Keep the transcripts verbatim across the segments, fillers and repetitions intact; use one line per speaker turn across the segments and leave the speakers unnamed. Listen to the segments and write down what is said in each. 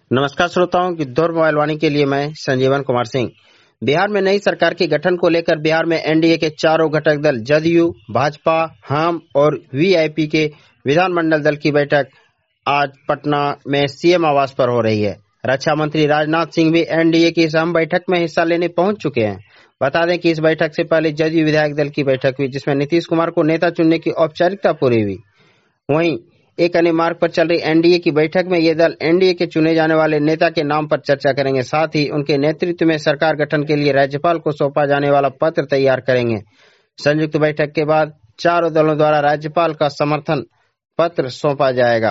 नमस्कार श्रोताओं, गिद्धौर मोबाइल वाणी के लिए मैं संजीवन कुमार सिंह। बिहार में नई सरकार के गठन को लेकर बिहार में एनडीए के चारों घटक दल जदयू, भाजपा, हम और वीआईपी के विधानमंडल दल की बैठक आज पटना में सीएम आवास पर हो रही है। रक्षा मंत्री राजनाथ सिंह भी एनडीए की इस अहम बैठक में हिस्सा लेने पहुंच चुके हैं। बता दें कि इस बैठक से पहले जदयू विधायक दल की बैठक हुई, जिसमें नीतीश कुमार को नेता चुनने की औपचारिकता पूरी हुई। वहीं एक अन्य मार्ग पर चल रही एनडीए की बैठक में ये दल एनडीए के चुने जाने वाले नेता के नाम पर चर्चा करेंगे। साथ ही उनके नेतृत्व में सरकार गठन के लिए राज्यपाल को सौंपा जाने वाला पत्र तैयार करेंगे। संयुक्त बैठक के बाद चारों दलों द्वारा राज्यपाल का समर्थन पत्र सौंपा जाएगा।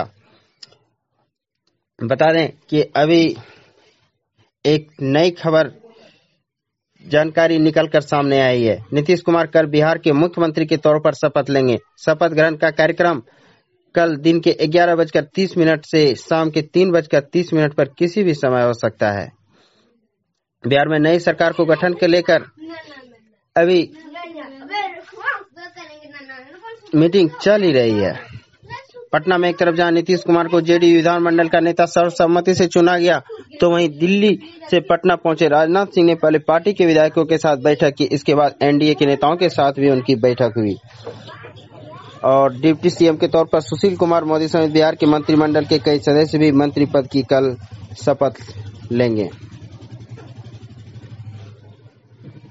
बता दें कि अभी एक नई खबर जानकारी निकलकर सामने आई है। नीतीश कुमार कल बिहार के मुख्यमंत्री के तौर पर शपथ लेंगे। शपथ ग्रहण का कार्यक्रम कल दिन के ग्यारह बजकर तीस मिनट से शाम के तीन बजकर तीस मिनट पर किसी भी समय हो सकता है। बिहार में नई सरकार को गठन के लेकर अभी मीटिंग चल ही रही है। पटना में एक तरफ जहां नीतीश कुमार को जेडीयू विधानमंडल का नेता सर्वसम्मति से चुना गया, तो वहीं दिल्ली से पटना पहुंचे राजनाथ सिंह ने पहले पार्टी के विधायकों के साथ बैठक की। इसके बाद एनडीए के नेताओं के साथ भी उनकी बैठक हुई और डिप्टी सीएम के तौर पर सुशील कुमार मोदी समेत बिहार के मंत्रिमंडल के कई सदस्य भी मंत्री पद की कल शपथ लेंगे।